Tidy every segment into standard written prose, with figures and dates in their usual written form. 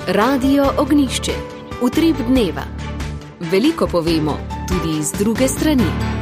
Radio Ognjišče. Utrip dneva. Veliko povemo, tudi iz druge strani.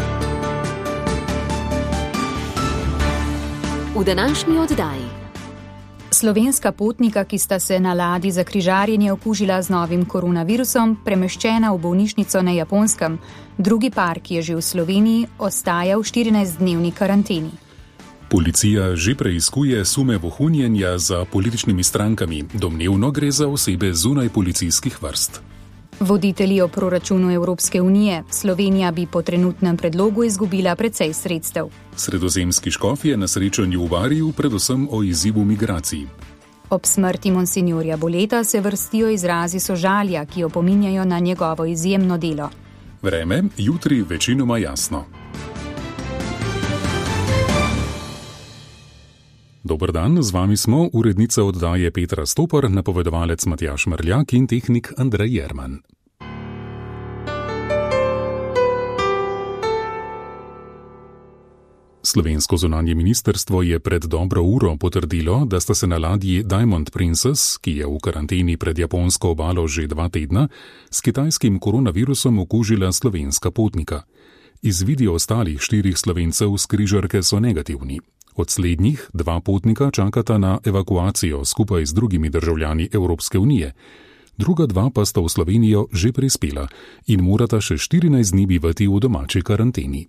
V današnji oddaji. Slovenska potnika, ki sta se na ladji za križarjenje okužila z novim koronavirusom, premeščena v bolnišnico na Japonskem. Drugi par, ki je že v Sloveniji, ostaja v 14-dnevni karanteni. Policija že preiskuje sume vohunjenja za političnimi strankami. Domnevno gre za osebe zunaj policijskih vrst. Voditelji o proračunu Evropske unije. Slovenija bi po trenutnem predlogu izgubila precej sredstev. Sredozemski škof je na srečanju v Bariju predvsem o izzivu migracij. Ob smrti monsinjorja Boleta se vrstijo izrazi sožalja, ki opominjajo na njegovo izjemno delo. Vreme, jutri večinoma jasno. Dober dan, z vami smo, urednica oddaje Petra Stopar, napovedovalec Matjaž Mrljak in tehnik Andrej Jerman. Slovensko zunanje ministrstvo je pred dobro uro potrdilo, da sta se na ladji Diamond Princess, ki je v karanteni pred japonsko obalo že 2 tedna, s kitajskim koronavirusom okužila slovenska potnika. Izvidi ostalih 4 Slovencev s križarke so negativni. Od slednjih 2 potnika čakata na evakuacijo skupaj z drugimi državljani Evropske unije. Druga 2 pa sta v Slovenijo že prispela in morata še 14 dni bivati v domači karanteni.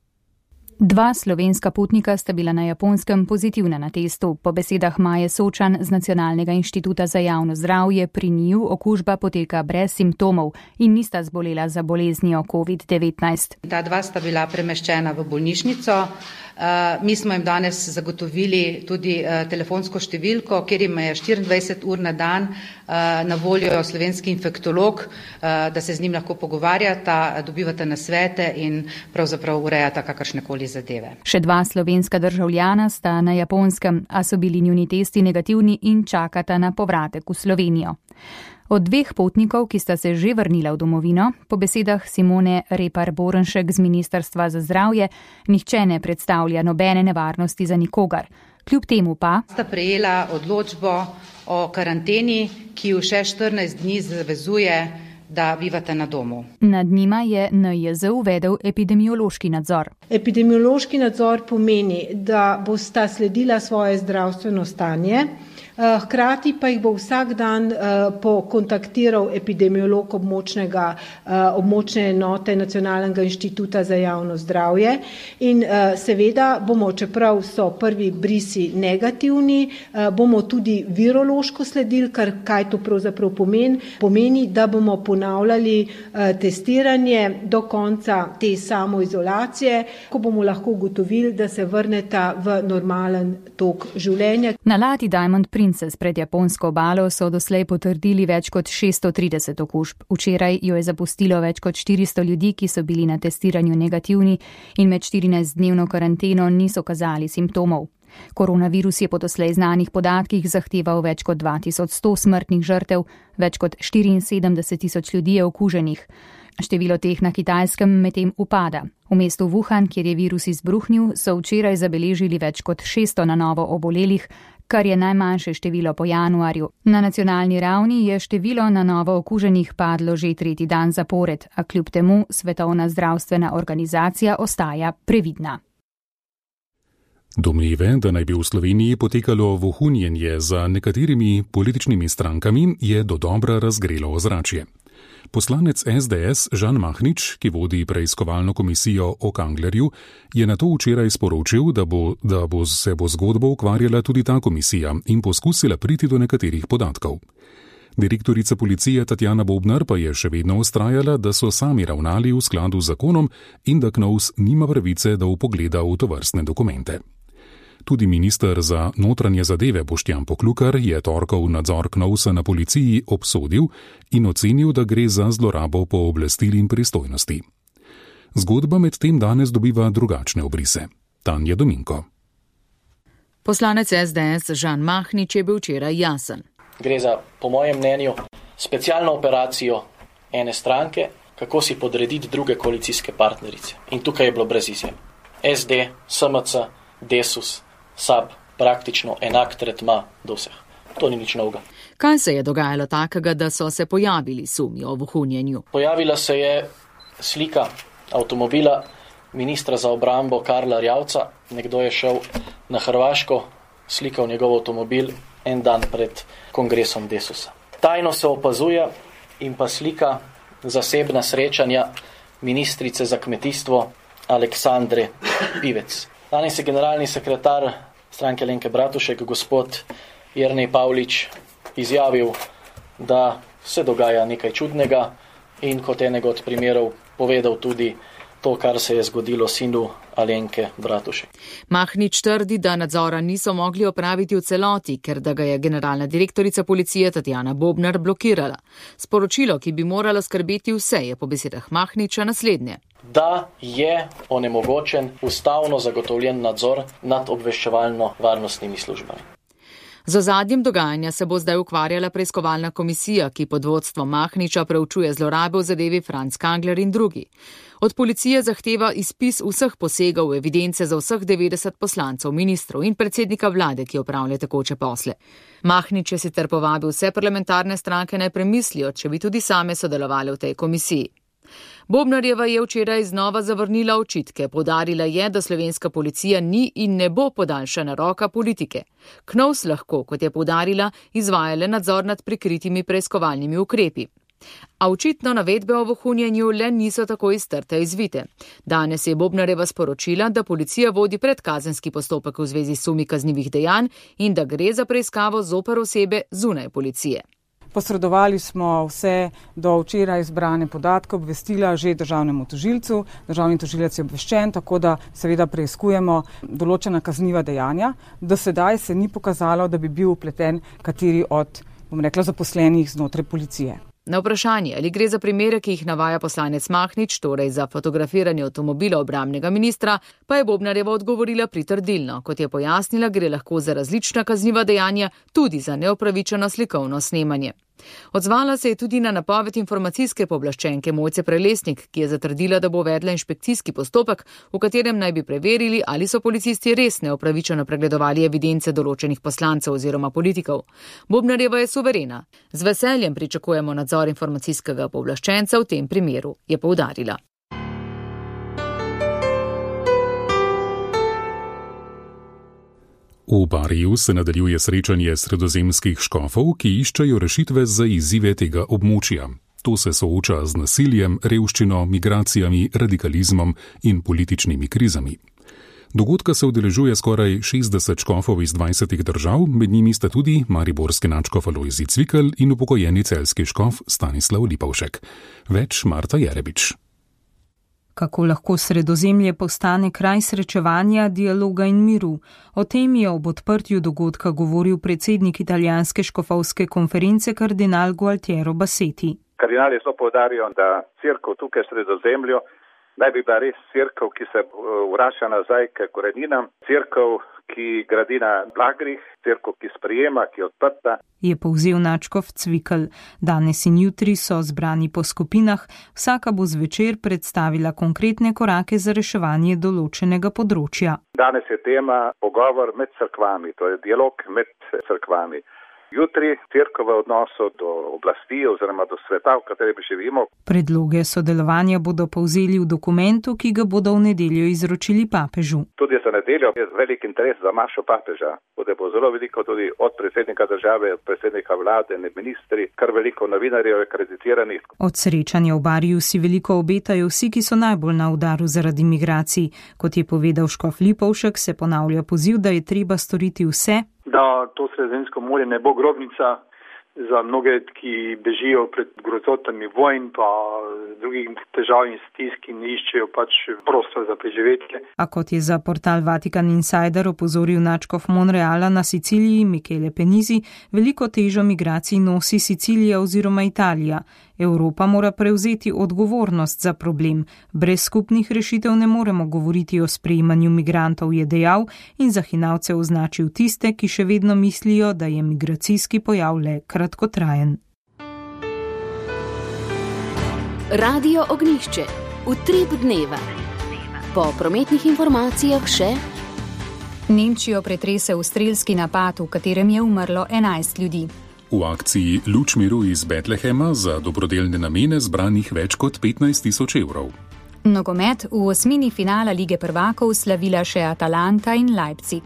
2 slovenska potnika sta bila na Japonskem pozitivna na testu. Po besedah Maje Sočan z Nacionalnega inštituta za javno zdravje pri njiju okužba poteka brez simptomov in nista zbolela za boleznijo COVID-19. Ta 2 sta bila premeščena v bolnišnico. Mi smo jim danes zagotovili tudi telefonsko številko, kjer jim je 24 ur na dan na voljo slovenski infektolog, da se z njim lahko pogovarjata, dobivata nasvete in pravzaprav urejata kakršnekoli zadeve. Še 2 slovenska državljana sta na Japonskem, a so bili njuni testi negativni in čakata na povratek v Slovenijo. Od 2 potnikov, ki sta se že vrnila v domovino, po besedah Simone Repar-Borenšek z Ministrstva za zdravje, nihče ne predstavlja nobene nevarnosti za nikogar. Kljub temu pa sta prejela odločbo o karanteni, ki ju še 14 dni zavezuje, da bivate na domu. Nad njima je NIJZ uvedel epidemiološki nadzor. Epidemiološki nadzor pomeni, da bosta sledila svoje zdravstveno stanje, hkrati pa jih bo vsak dan pokontaktiral epidemiolog območne enote Nacionalnega inštituta za javno zdravje in seveda bomo, čeprav so prvi brisi negativni, bomo tudi virološko sledili, kaj to pravzaprav pomeni, da bomo ponavljali testiranje do konca te samoizolacije, ko bomo lahko ugotovili, da se vrneta v normalen tok življenja. Na ladji Diamond Princess pred japonsko obalo so doslej potrdili več kot 630 okužb. Včeraj jo je zapustilo več kot 400 ljudi, ki so bili na testiranju negativni in med 14-dnevno karanteno niso kazali simptomov. Koronavirus je po doslej znanih podatkih zahteval več kot 2100 smrtnih žrtev, več kot 74,000 ljudi je okuženih. Število teh na Kitajskem medtem upada. V mestu Wuhan, kjer je virus izbruhnil, so včeraj zabeležili več kot 600 na novo obolelih, kar je najmanjše število po januarju. Na nacionalni ravni je število na novo okuženih padlo že 3. dan zapored, a kljub temu Svetovna zdravstvena organizacija ostaja previdna. Domneve, da naj bi v Sloveniji potekalo vohunjenje za nekaterimi političnimi strankami, je dodobra razgrelo ozračje. Poslanec SDS Žan Mahnič, ki vodi preiskovalno komisijo o Kanglerju, je nato včeraj sporočil, da se bo zgodbo ukvarjala tudi ta komisija in poskusila priti do nekaterih podatkov. Direktorica policije Tatjana Bobnar pa je še vedno vztrajala, da so sami ravnali v skladu z zakonom in da KNOVS nima pravice, da vpogleda v tovrstne dokumente. Tudi minister za notranje zadeve Boštjan Poklukar je torkov nadzor KNOVS-a na policiji obsodil in ocenil, da gre za zlorabo pooblastil in pristojnosti. Zgodba medtem danes dobiva drugačne obrise. Tanja Dominko. Poslanec SDS Žan Mahnič je bil včeraj jasen. Gre za, po mojem mnenju, specialno operacijo ene stranke, kako si podrediti druge koalicijske partnerice. In tukaj je bilo brez izjem. SD, SMC, Desus, SAB, praktično enak tretma do vseh. To ni nič novega. Kaj se je dogajalo takega, da so se pojavili sumi o vohunjenju? Pojavila se je slika avtomobila ministra za obrambo Karla Erjavca. Nekdo je šel na Hrvaško, slikal njegov avtomobil en dan pred kongresom Desusa. Tajno se opazuje in pa slika zasebna srečanja ministrice za kmetijstvo Aleksandre Pivec. Danes je generalni sekretar stranke Alenke Bratušek, gospod Jernej Pavlič, izjavil, da se dogaja nekaj čudnega in kot enega od primerov povedal tudi to, kar se je zgodilo sinu Alenke Bratušek. Mahnič trdi, da nadzora niso mogli opraviti v celoti, ker da ga je generalna direktorica policije Tatjana Bobnar blokirala. Sporočilo, ki bi moralo skrbeti vse, je po besedah Mahniča naslednje. Da je onemogočen ustavno zagotovljen nadzor nad obveščevalno-varnostnimi službami. Z ozadjem dogajanja se bo zdaj ukvarjala preiskovalna komisija, ki pod vodstvom Mahniča preučuje zlorabe v zadevi Franc Kangler in drugi. Od policije zahteva izpis vseh posegov v evidence za vseh 90 poslancev, ministrov in predsednika vlade, ki opravlja tekoče posle. Mahnič je sicer povabil vse parlamentarne stranke naj premislijo, če bi tudi same sodelovali v tej komisiji. Bobnarjeva je včeraj znova zavrnila očitke. Poudarila je, da slovenska policija ni in ne bo podaljšana roka politike. KNOVS lahko, kot je poudarila, izvajale nadzor nad prikritimi preiskovalnimi ukrepi. A očitno navedbe o vohunjenju le niso tako iztrte izvite. Danes je Bobnarjeva sporočila, da policija vodi predkazenski postopek v zvezi s sumi kaznivih dejanj in da gre za preiskavo zoper osebe zunaj policije. Posredovali smo vse do včeraj zbrane podatke, obvestila že državnemu tožilcu. Državni tožilec je obveščen, tako da seveda preiskujemo določena kazniva dejanja. Do sedaj se ni pokazalo, da bi bil vpleten kateri od, zaposlenih znotraj policije. Na vprašanje, ali gre za primere, ki jih navaja poslanec Mahnič, torej za fotografiranje avtomobila obrambnega ministra, pa je Bobnarjeva odgovorila pritrdilno. Kot je pojasnila, gre lahko za različna kazniva dejanja, tudi za neopravičeno slikovno snemanje. Odzvala se je tudi na napoved informacijske pooblaščenke Mojce Prelesnik, ki je zatrdila, da bo uvedla inšpekcijski postopek, v katerem naj bi preverili, ali so policisti res neopravičeno pregledovali evidence določenih poslancev oziroma politikov. Bobnarjeva je suverena. Z veseljem pričakujemo nadzor informacijskega pooblaščenca v tem primeru, je poudarila. V Bariju se nadaljuje srečanje sredozemskih škofov, ki iščejo rešitve za izzive tega območja. To se sooča z nasiljem, revščino, migracijami, radikalizmom in političnimi krizami. Dogodka se udeležuje skoraj 60 škofov iz 20 držav, med njimi sta tudi mariborski nadškof Alojzij Cvikl in upokojeni celjski škof Stanislav Lipovšek. Več Marta Jerebič. Kako lahko Sredozemlje postane kraj srečevanja, dialoga in miru? O tem je ob odprtju dogodka govoril predsednik italijanske škofovske konference kardinal Gualtiero Bassetti. Kardinali so poudarjajo, da cerkev tukaj v Sredozemlju naj bi bila res cerkev, ki se vrača nazaj k koreninam, cerkev, ki gradi na blagrih, cerkev, ki sprejema, ki je odprta. Je povzel nadškof Cvikl. Danes in jutri so zbrani po skupinah, vsaka bo zvečer predstavila konkretne korake za reševanje določenega področja. Danes je tema pogovor med cerkvami, to je dialog med cerkvami. Jutri cerkev v odnosu do oblasti oziroma do sveta, v katerem živimo. Predloge sodelovanja bodo povzeli v dokumentu, ki ga bodo v nedeljo izročili papežu. Tudi za nedeljo je velik interes za mašo papeža. Bude bo zelo veliko tudi od predsednika države, od predsednika vlade, ministri, kar veliko novinarjev je kreditiranih. Od srečanja v Bariju si veliko obetajo vsi, ki so najbolj na udaru zaradi migracij. Kot je povedal škof Lipovšek, se ponavlja poziv, da je treba storiti vse, da to Sredozemsko morje ne bo grobnica za mnoge, ki bežijo pred grozotami vojn pa drugih težav in stisk in iščejo prostor za preživetje. A kot je za portal Vatican Insider opozoril nadškof Monreala na Siciliji Michele Penizi, veliko težo migracij nosi Sicilija oziroma Italija. Evropa mora prevzeti odgovornost za problem. Brez skupnih rešitev ne moremo govoriti o sprejemanju migrantov, je dejal in za hinavce označil tiste, ki še vedno mislijo, da je migracijski pojav le kratkotrajen. Radio Ognjišče. Utrip dneva. Po prometnih informacijah še Nemčijo pretresel strelski napad, v katerem je umrlo 11 ljudi. V akciji Luč miru iz Betlehema za dobrodelne namene zbranih več kot 15 tisoč evrov. Nogomet v osmini finala Lige prvakov slavila še Atalanta in Leipzig.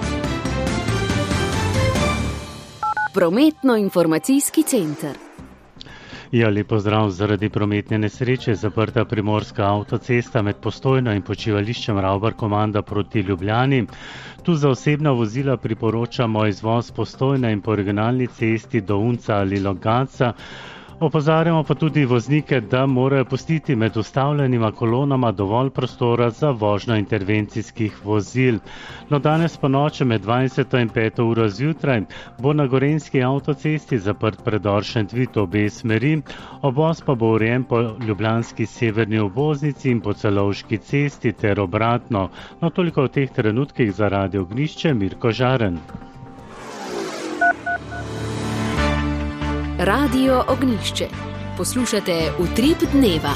Prometno-informacijski center. Ja, lepo zdrav. Zaradi prometne nesreče zaprta primorska avtocesta med Postojno in počivališčem Ravbar Komanda proti Ljubljani. Tu za osebna vozila priporočamo izvoz Postojna in po regionalni cesti do Unca ali Logatca. Opozarjamo pa tudi voznike, da morajo pustiti med ustavljenima kolonama dovolj prostora za vožnjo intervencijskih vozil. No, danes po noči med 20. in 5. uro zjutraj bo na Gorenjski avtocesti zaprt predor Šentvid obe smeri, obvoz pa bo urejen po ljubljanski severni obvoznici in po Celovški cesti ter obratno. No, toliko v teh trenutkih za Radio Ognjišče, Mirko Žaren. Radio Ognjišče. Poslušate Utrip dneva.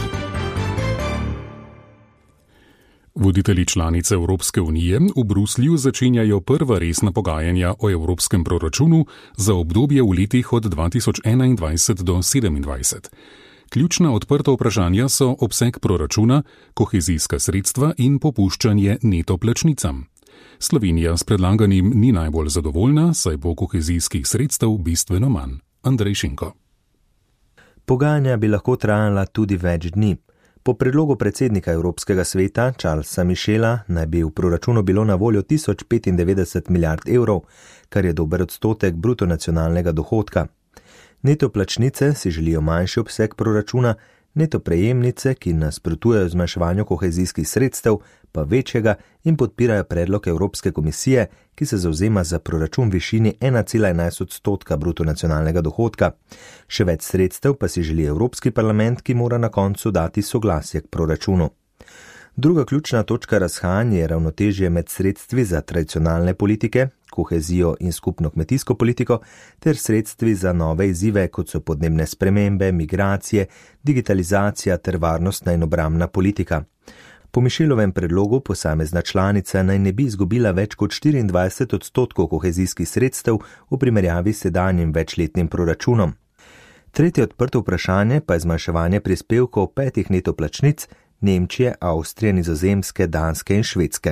Voditelji članice Evropske unije v Bruslju začenjajo prva resna pogajanja o evropskem proračunu za obdobje v letih od 2021 do 2027. Ključna odprta vprašanja so obseg proračuna, kohezijska sredstva in popuščanje neto plačnicam. Slovenija s predlaganim ni najbolj zadovoljna, saj bo kohezijskih sredstev bistveno manj. Andrej Šinko. Pogajanja bi lahko trajala tudi več dni. Po predlogu predsednika Evropskega sveta Charlesa Michela naj bi v proračunu bilo na voljo 1095 milijard evrov, kar je dober odstotek bruto nacionalnega dohodka. Neto plačnice si želijo manjši obseg proračuna, neto prejemnice, ki nasprotujejo zmanjševanju kohezijskih sredstev, pa večjega in podpirajo predlog Evropske komisije, ki se zavzema za proračun v višini 1,11% bruto nacionalnega dohodka. Še več sredstev pa si želi Evropski parlament, ki mora na koncu dati soglasje k proračunu. Druga ključna točka razhajanja je ravnotežje med sredstvi za tradicionalne politike, kohezijo in skupno kmetijsko politiko, ter sredstvi za nove izzive, kot so podnebne spremembe, migracije, digitalizacija ter varnostna in obrambna politika. Po Michelovem predlogu posamezna članica naj ne bi izgubila več kot 24% kohezijskih sredstev v primerjavi s sedanjim večletnim proračunom. Tretje odprto vprašanje pa je zmanjševanje prispevkov 5 neto plačnic Nemčije, Avstrije, Nizozemske, Danske in Švedske.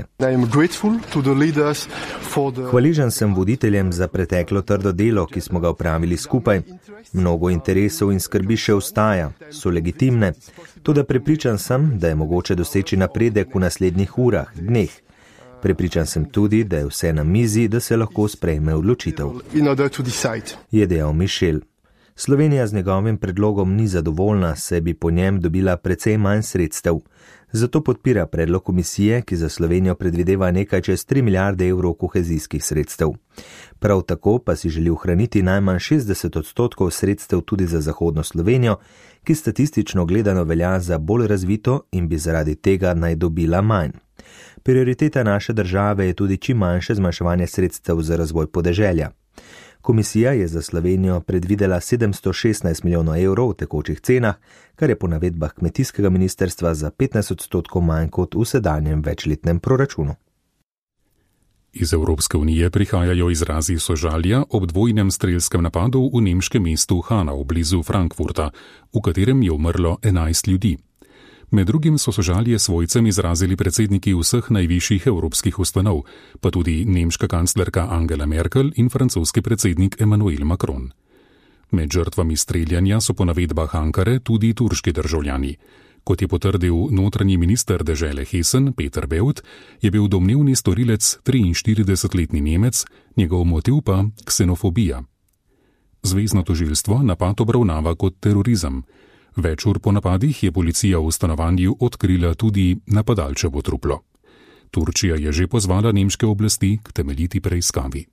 Hvaležen sem voditeljem za preteklo trdo delo, ki smo ga opravili skupaj. Mnogo interesov in skrbi še ostaja, so legitimne, toda prepričan sem, da je mogoče doseči napredek v naslednjih urah, dneh. Prepričan sem tudi, da je vse na mizi, da se lahko sprejme odločitev, je dejal Michel. Slovenija z njegovim predlogom ni zadovoljna, saj bi po njem dobila precej manj sredstev. Zato podpira predlog komisije, ki za Slovenijo predvideva nekaj čez 3 milijarde evrov kohezijskih sredstev. Prav tako pa si želi ohraniti najmanj 60% sredstev tudi za zahodno Slovenijo, ki statistično gledano velja za bolj razvito in bi zaradi tega naj dobila manj. Prioriteta naše države je tudi čim manjše zmanjševanje sredstev za razvoj podeželja. Komisija je za Slovenijo predvidela 716 milijonov evrov v tekočih cenah, kar je po navedbah kmetijskega ministrstva za 15% manj kot v sedanjem večletnem proračunu. Iz Evropske unije prihajajo izrazi sožalja ob dvojnem strelskem napadu v nemškem mestu Hanau blizu Frankfurta, v katerem je umrlo 11 ljudi. Med drugim so sožalje svojcem izrazili predsedniki vseh najvišjih evropskih ustanov, pa tudi nemška kanclerka Angela Merkel in francoski predsednik Emmanuel Macron. Med žrtvami streljanja so po navedbah Ankare tudi turški državljani. Kot je potrdil notranji minister dežele Hessen Peter Beut, je bil domnevni storilec 43-letni Nemec, njegov motiv pa ksenofobija. Zvezno tožilstvo napad obravnava kot terorizem. Več ur po napadih je policija v stanovanju odkrila tudi napadalčevo truplo. Turčija je že pozvala nemške oblasti k temeljiti preiskavi.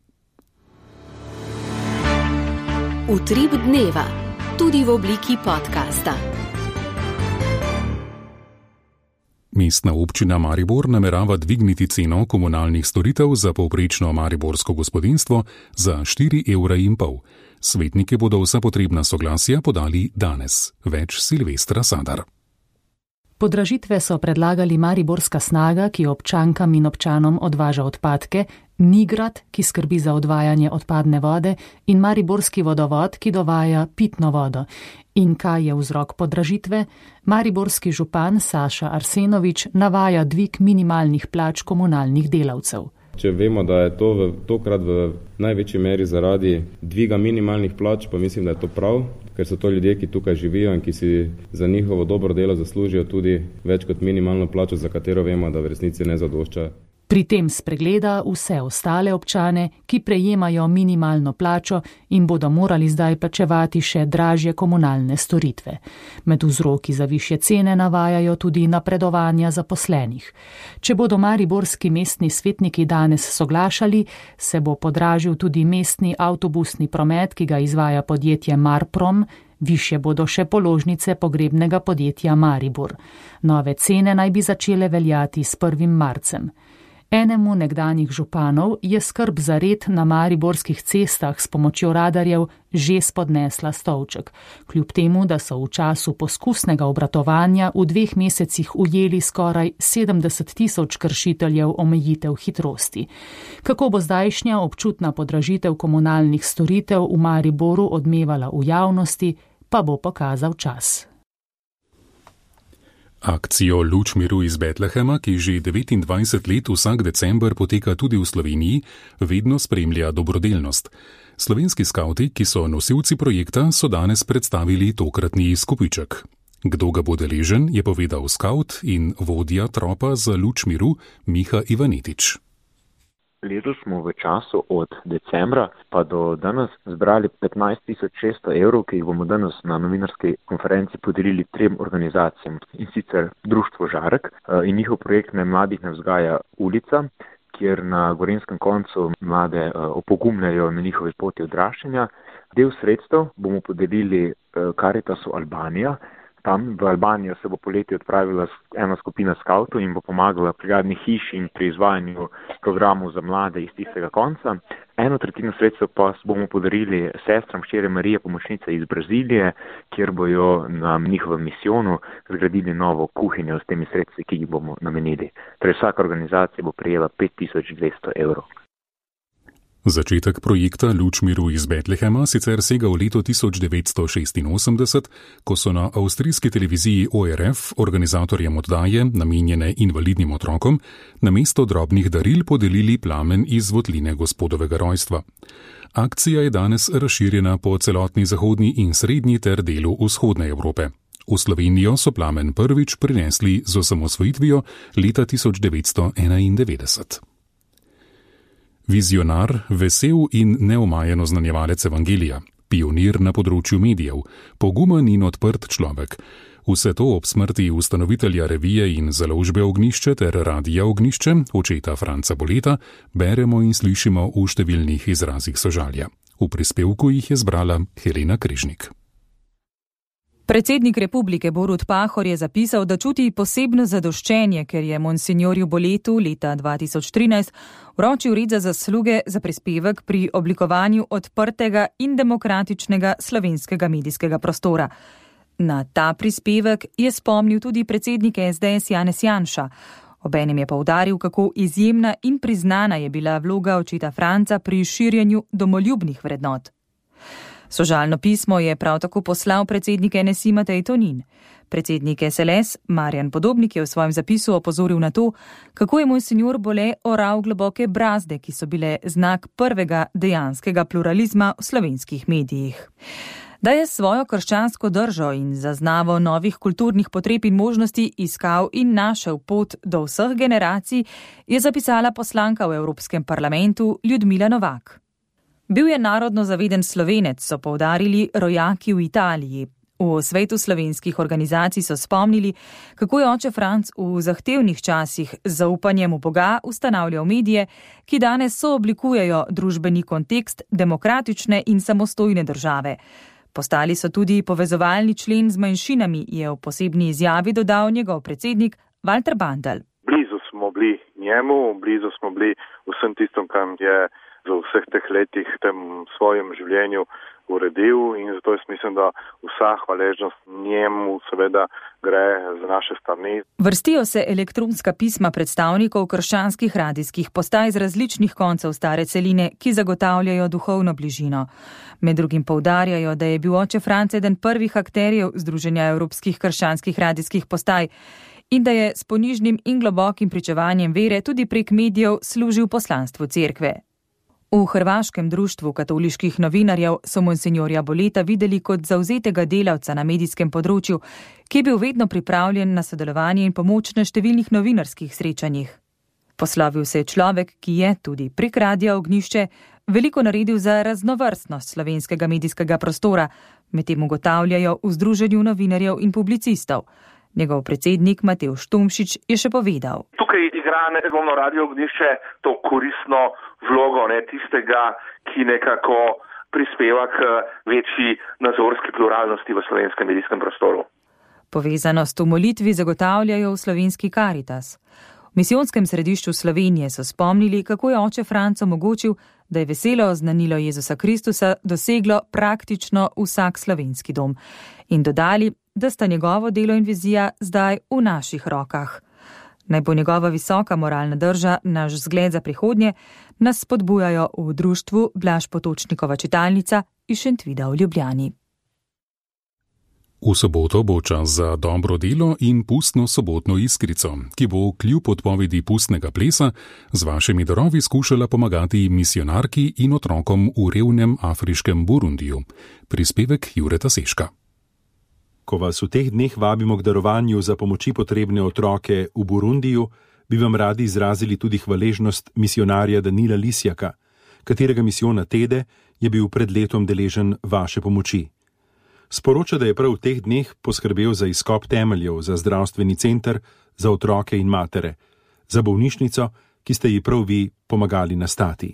Utrip dneva, tudi v obliki podcasta. Mestna občina Maribor namerava dvigniti ceno komunalnih storitev za povprečno mariborsko gospodinjstvo za 4,5 evra. Svetniki bodo vsa potrebna soglasja podali danes. Več Silvestra Sadar. Podražitve so predlagali Mariborska snaga, ki občankam in občanom odvaža odpadke, Nigrad, ki skrbi za odvajanje odpadne vode, in Mariborski vodovod, ki dovaja pitno vodo. In kaj je vzrok podražitve? Mariborski župan Saša Arsenovič navaja dvig minimalnih plač komunalnih delavcev. Če vemo, da je to tokrat v največji meri zaradi dviga minimalnih plač, pa mislim, da je to prav, ker so to ljudje, ki tukaj živijo in ki si za njihovo dobro delo zaslužijo tudi več kot minimalno plačo, za katero vemo, da v resnici ne zadošča. Pri tem spregleda vse ostale občane, ki prejemajo minimalno plačo in bodo morali zdaj plačevati še dražje komunalne storitve. Med vzroki za višje cene navajajo tudi napredovanja zaposlenih. Če bodo mariborski mestni svetniki danes soglašali, se bo podražil tudi mestni avtobusni promet, ki ga izvaja podjetje Marprom, višje bodo še položnice pogrebnega podjetja Maribor. Nove cene naj bi začele veljati s 1. marcem. Enemu nekdanjih županov je skrb za red na mariborskih cestah s pomočjo radarjev že spodnesla stolček. Kljub temu, da so v času poskusnega obratovanja v 2 mesecih ujeli skoraj 70 000 kršiteljev omejitev hitrosti. Kako bo zdajšnja občutna podražitev komunalnih storitev v Mariboru odmevala v javnosti, pa bo pokazal čas. Akcijo Luč miru iz Betlehema, ki že 29 let vsak december poteka tudi v Sloveniji, vedno spremlja dobrodelnost. Slovenski skavti, ki so nosilci projekta, so danes predstavili tokratni izkupiček. Kdo ga bo deležen, je povedal skavt in vodja tropa za Luč miru Miha Ivanetič. Letos smo v času od decembra pa do danes zbrali 15.600 evrov, ki jih bomo danes na novinarski konferenci podelili 3 organizacijam, in sicer Društvo Žarek in njihov projekt Mladih ne vzgaja ulica, kjer na Gorenjskem koncu mlade opogumljajo na njihovi poti odraščanja. Del sredstev bomo podelili Caritasu Albanija. Tam v Albanijo se bo poleti odpravila ena skupina skavtov in bo pomagala pri gradnji hiš in pri izvajanju programov za mlade iz tistega konca. 1/3 sredstev pa bomo podarili sestram Hčere Marije pomočnice iz Brazilije, kjer bojo na njihovem misijonu zgradili novo kuhinjo s temi sredstvi, ki jih bomo namenili. Torej vsaka organizacija bo prejela 5.200 evrov. Začetek projekta Luč miru iz Betlehema sicer sega v leto 1986, ko so na avstrijski televiziji ORF organizatorjem oddaje, namenjene invalidnim otrokom, namesto drobnih daril podelili plamen iz votline gospodovega rojstva. Akcija je danes razširjena po celotni zahodni in srednji ter delu vzhodne Evrope. V Slovenijo so plamen prvič prinesli z osamosvojitvijo leta 1991. Vizionar, vesel in neomajeno znanjevalec evangelija, pionir na področju medijev, pogumen in odprt človek. Vse to ob smrti ustanovitelja revije in založbe Ognjišče ter radija Ognjišče, očeta Franca Boleta, beremo in slišimo v številnih izrazih sožalja. V prispevku jih je zbrala Helena Križnik. Predsednik republike Borut Pahor je zapisal, da čuti posebno zadoščenje, ker je monsinjorju Boletu leta 2013 vročil red za zasluge za prispevek pri oblikovanju odprtega in demokratičnega slovenskega medijskega prostora. Na ta prispevek je spomnil tudi predsednik SDS Janez Janša. Obenem je poudaril, kako izjemna in priznana je bila vloga očeta Franca pri širjenju domoljubnih vrednot. Sožalno pismo je prav tako poslal predsednik NSI Matej Tonin. Predsednik SLS Marjan Podobnik je v svojem zapisu opozoril na to, kako je monsinjor Bole oral globoke brazde, ki so bile znak prvega dejanskega pluralizma v slovenskih medijih. Da je svojo krščansko držo in zaznavo novih kulturnih potreb in možnosti iskal in našel pot do vseh generacij, je zapisala poslanka v Evropskem parlamentu Ljudmila Novak. Bil je narodno zaveden Slovenec, so poudarili rojaki v Italiji. V svetu slovenskih organizacij so spomnili, kako je oče Franc v zahtevnih časih z zaupanjem v Boga ustanavljal medije, ki danes sooblikujejo družbeni kontekst demokratične in samostojne države. Postali so tudi povezovalni člen z manjšinami, je v posebni izjavi dodal njegov predsednik Walter Bandl. Blizu smo bili njemu, blizu smo bili vsem tistom, kam je v vseh teh letih v tem svojem življenju uredil in zato jaz mislim, da vsa hvaležnost njemu seveda gre z naše strani. Vrstijo se elektronska pisma predstavnikov krščanskih radijskih postaj z različnih koncev stare celine, ki zagotavljajo duhovno bližino. Med drugim poudarjajo, da je bil oče Franc eden prvih akterjev Združenja evropskih krščanskih radijskih postaj in da je s ponižnim in globokim pričevanjem vere tudi prek medijev služil poslanstvu cerkve. V Hrvaškem društvu katoliških novinarjev so monsinjorja Boleta videli kot zavzetega delavca na medijskem področju, ki je bil vedno pripravljen na sodelovanje in pomoč na številnih novinarskih srečanjih. Poslovil se je človek, ki je tudi prek Radia Ognjišče veliko naredil za raznovrstnost slovenskega medijskega prostora, medtem ugotavljajo v Združenju novinarjev in publicistov. Njegov predsednik Matevž Tomšič je še povedal. Tukaj igra nedvomno Radio Ognjišče to koristno vlogo tistega, ki nekako prispeva k večji nazorski pluralnosti v slovenskem medijskem prostoru. Povezanost v molitvi zagotavljajo v slovenski Karitas. V misijonskem središču Slovenije so spomnili, kako je oče Franc omogočil, da je veselo oznanilo Jezusa Kristusa doseglo praktično vsak slovenski dom. In dodali, da sta njegovo delo in vizija zdaj v naših rokah. Naj bo njegova visoka moralna drža naš zgled za prihodnje, nas spodbujajo v društvu Blaž Potočnikova čitalnica iz Šentvida v Ljubljani. V soboto bo čas za dobro delo in pustno sobotno iskrico, ki bo kljub odpovedi pustnega plesa z vašimi darovi skušala pomagati misijonarki in otrokom v revnem afriškem Burundiju. Prispevek Jureta Seška. Ko vas v teh dneh vabimo k darovanju za pomoči potrebne otroke v Burundiju, bi vam radi izrazili tudi hvaležnost misijonarja Danila Lisjaka, katerega misijona Tede je bil pred letom deležen vaše pomoči. Sporoča, da je prav v teh dneh poskrbel za izkop temeljev za zdravstveni center za otroke in matere, za bolnišnico, ki ste ji prav vi pomagali nastati.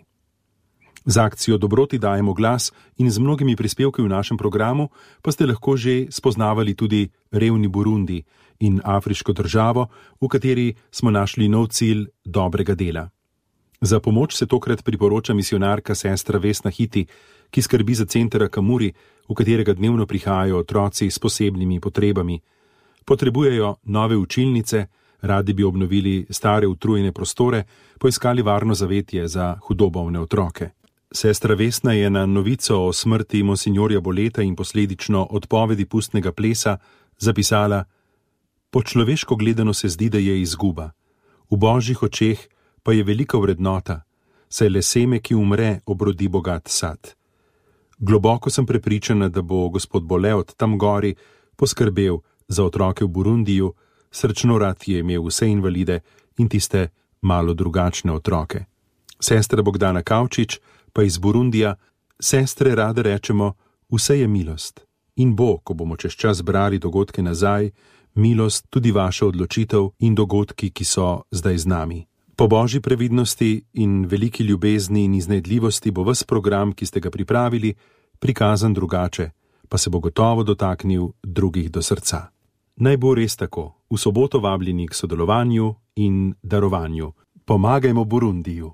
Z akcijo Dobroti dajemo glas in z mnogimi prispevki v našem programu pa ste lahko že spoznavali tudi revni Burundi in afriško državo, v kateri smo našli nov cilj dobrega dela. Za pomoč se tokrat priporoča misijonarka sestra Vesna Hiti, ki skrbi za center Akamuri, v katerega dnevno prihajajo otroci s posebnimi potrebami. Potrebujejo nove učilnice, radi bi obnovili stare utrujene prostore, poiskali varno zavetje za hudobovne otroke. Sestra Vesna je na novico o smrti monsinjorja Boleta in posledično odpovedi pustnega plesa zapisala: Po človeško gledano se zdi, da je izguba. V božjih očeh pa je velika vrednota, saj le seme, ki umre, obrodi bogat sad. Globoko sem prepričana, da bo gospod Boleot tam gori poskrbel za otroke v Burundiju, srčno rad je imel vse invalide in tiste malo drugačne otroke. Sestra Bogdana Kavčič pa iz Burundija: Sestre rade rečemo, vse je milost. In bo, ko bomo čez čas brali dogodke nazaj, milost tudi vaša odločitev in dogodki, ki so zdaj z nami. Po božji previdnosti in veliki ljubezni in iznajdljivosti bo ves program, ki ste ga pripravili, prikazan drugače, pa se bo gotovo dotaknil drugih do srca. Naj bo res tako, v soboto vabljeni k sodelovanju in darovanju. Pomagajmo Burundiju.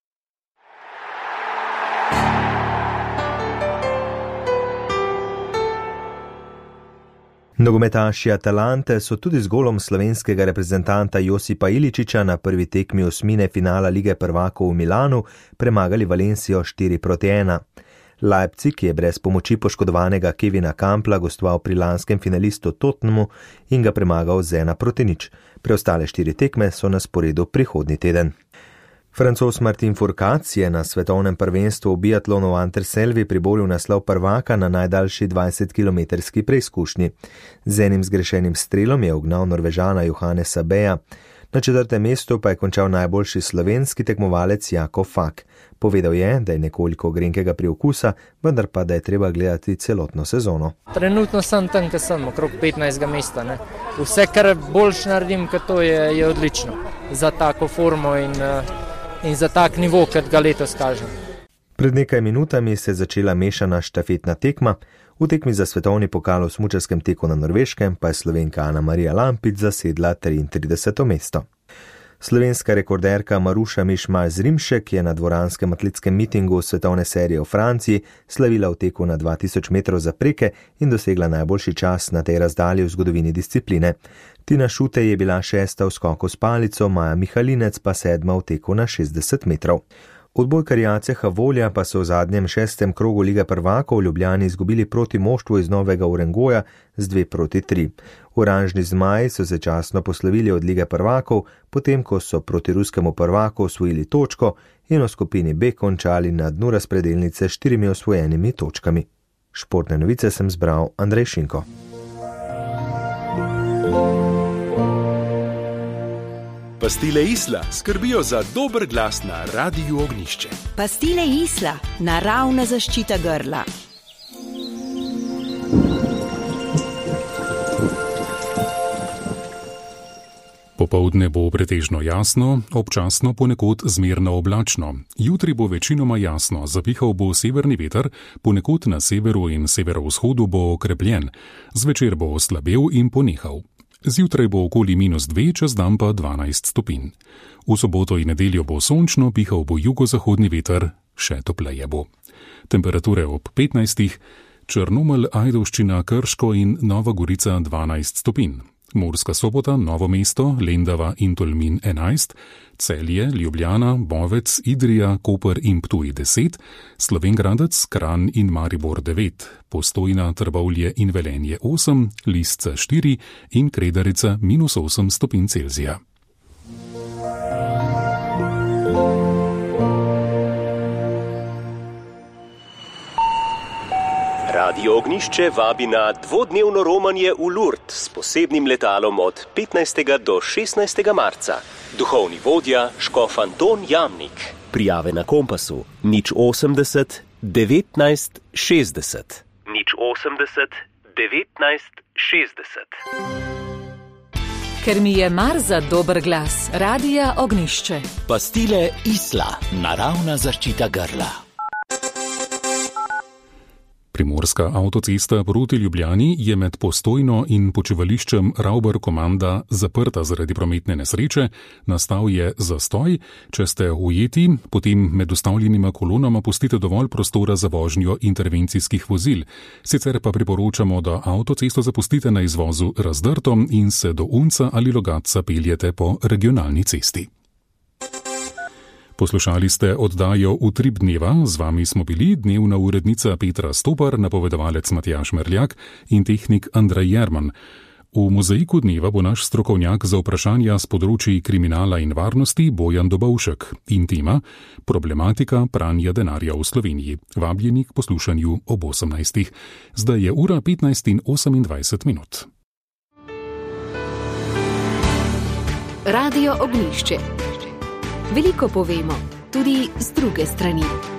Nogometaši Atalante so tudi z golom slovenskega reprezentanta Josipa Iličiča na prvi tekmi osmine finala Lige prvakov v Milanu premagali Valencijo 4-1. Leipzig je brez pomoči poškodovanega Kevina Kampla gostoval pri lanskem finalistu Tottenhamu in ga premagal z 1-0. Preostale 4 tekme so na sporedu prihodnji teden. Francoz Martin Fourcade je na svetovnem prvenstvu v biatlonu v Anterselvi priboril naslov prvaka na najdaljši 20-kilometrski preizkušnji. Z enim zgrešenim strelom je ugnal Norvežana Johannesa Beja. Na 4. mestu pa je končal najboljši slovenski tekmovalec Jakov Fak. Povedal je, da je nekoliko grenkega priokusa, vendar pa da je treba gledati celotno sezono. Trenutno sem tam, ker sem okrog 15. mesta. Ne. Vse, kar boljš naredim, kot to je odlično za tako formo in za tak nivo, kot ga letos kažem. Pred nekaj minutami se je začela mešana štafetna tekma. V tekmi za svetovni pokal v smučarskem teku na Norveškem pa je Slovenka Ana Marija Lampič zasedla 33. mesto. Slovenska rekorderka Maruša Mišmal-Zrimšek je na dvoranskem atletskem mitingu svetovne serije v Franciji slavila v teku na 2000 metrov zapreke in dosegla najboljši čas na tej razdalji v zgodovini discipline. Tina Šute je bila 6. v skoku s palico, Maja Mihalinec pa 7. v teku na 60 metrov. Odbojkarji ACH Volja pa so v zadnjem 6. krogu Lige prvakov v Ljubljani izgubili proti moštvu iz Novega Urengoja z 2-3. Oranžni zmaji so začasno poslovili od Lige prvakov, potem ko so proti ruskemu prvaku osvojili točko in v skupini B končali na dnu razpredelnice s 4 osvojenimi točkami. Športne novice sem zbral Andrej Šinko. Pastile Isla skrbijo za dober glas na Radiu Ognjišče. Pastile Isla, naravna zaščita grla. Popoldne bo pretežno jasno, občasno ponekod zmerno oblačno. Jutri bo večinoma jasno, zapihal bo severni veter, ponekod na severu in severovzhodu bo okrepljen, zvečer bo oslabel in ponehal. Zjutraj bo okoli -2, čez dan pa 12 stopinj. V soboto in nedeljo bo sončno, pihal bo jugozahodni veter, še topleje bo. Temperature ob 15, Črnomelj, Ajdovščina, Krško in Nova Gorica 12 stopinj. Murska Sobota, Novo mesto, Lendava in Tolmin 11, Celje, Ljubljana, Bovec, Idrija, Koper in Ptuj 10, Slovenj Gradec, Kranj in Maribor 9, Postojna, Trbovlje in Velenje 8, Lisca 4 in Kredarica -8 stopinj Celzija. Radio Ognjišče vabi na dvodnevno romanje v Lourdes s posebnim letalom od 15. do 16. marca. Duhovni vodja škof Anton Jamnik. Prijave na Kompasu 080 19 60. 080 19 60. Ker mi je mar za dober glas, Radia Ognjišče. Pastile Isla, naravna zaščita grla. Primorska avtocesta proti Ljubljani je med Postojno in počivališčem Ravbar Komanda zaprta zaradi prometne nesreče, nastal je zastoj. Če ste ujeti, potem med ustavljenima kolonama pustite dovolj prostora za vožnjo intervencijskih vozil. Sicer pa priporočamo, da avtocesto zapustite na izvozu Razdrto in se do Unca ali Logatca peljete po regionalni cesti. Poslušali ste oddajo Utrip dneva, z vami smo bili dnevna urednica Petra Stopar, napovedovalec Matjaž Merljak in tehnik Andrej Jerman. V mozaiku dneva bo naš strokovnjak za vprašanja z področji kriminala in varnosti Bojan Dobovšek in tema problematika pranja denarja v Sloveniji. Vabljeni k poslušanju ob 18. Zdaj je ura 15:28. Radio Ognjišče. Veliko povemo, tudi z druge strani.